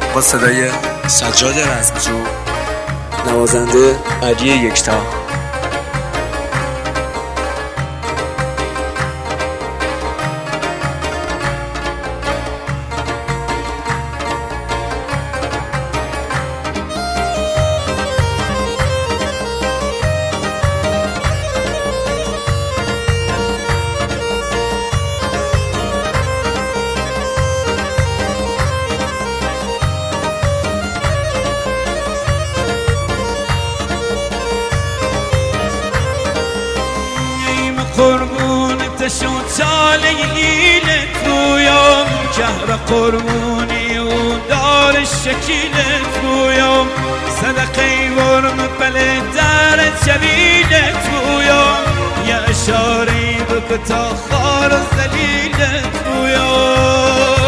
با صدای سجاد رزمجو، نوازنده علی یکتا. قربونت شو چاله ایلت رویم کهر قربونی و دار شکیلت رویم صدقه ورم بله در جلیلت رویم یه اشاره بک تا خار زلیلت رویم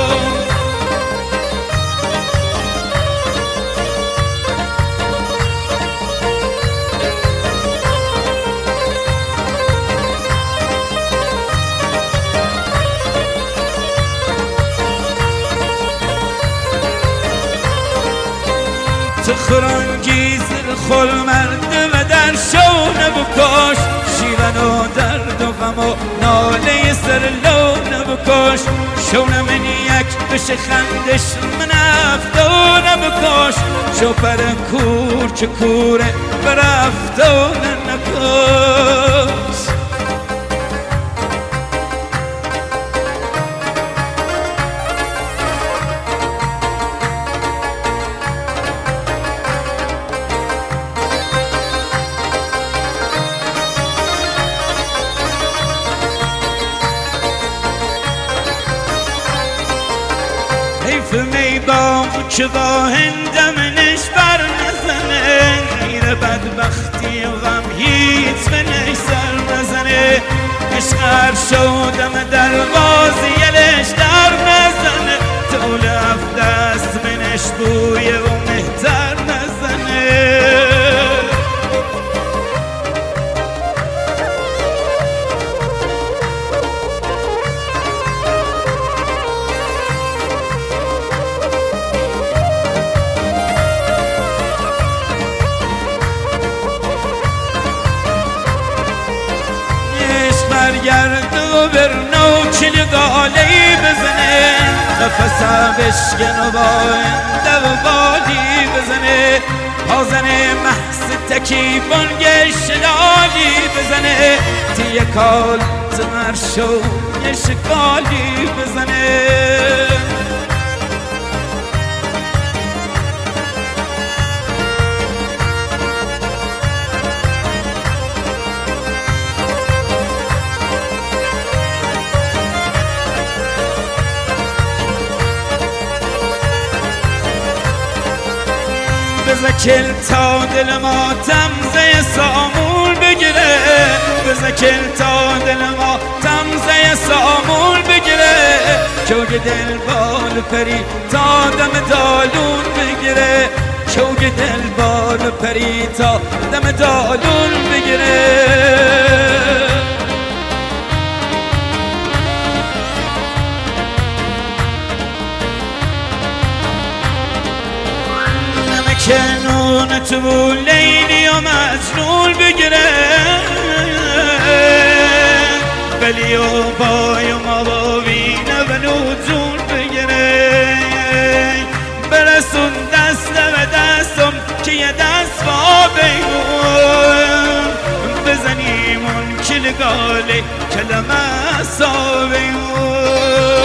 تخرانگیز خل مرد و در شونه بکش شیون و درد و غم و ناله سر لونه بکش شونه من یک بشه خندش من افتونه بکش شوپر کور چه کوره بر افتونه نکش می باغ که با هندمنش بر نزنه غیر بدبختی و غم هیچ منش سر نزنه عشق شدم دروازه یلش در نزنه طول دست منش بویه و مهتر نزنه برگرد و برنو چلی گالی بزنه قفصه بشکن و باینده و بالی بزنه آزنه محس تکی بانگ شلالی بزنه تیه کال تمرشو یه شکالی بزنه بزکل تا دل ما تمزه سامول بگیره بزکل تا دل ما تمزه سامول بگیره چوگ دل بال پری تا دم دالون بگیره چوگ دل بال پری تا دم دالون بگیره کنون تو لیلی و مجنون بگیره بلی و بای و مابابینه و نوجون بگیره برسون دست و دستم که یه دست با بیمون بزنیم اون کلگاله کلمه سا بیمون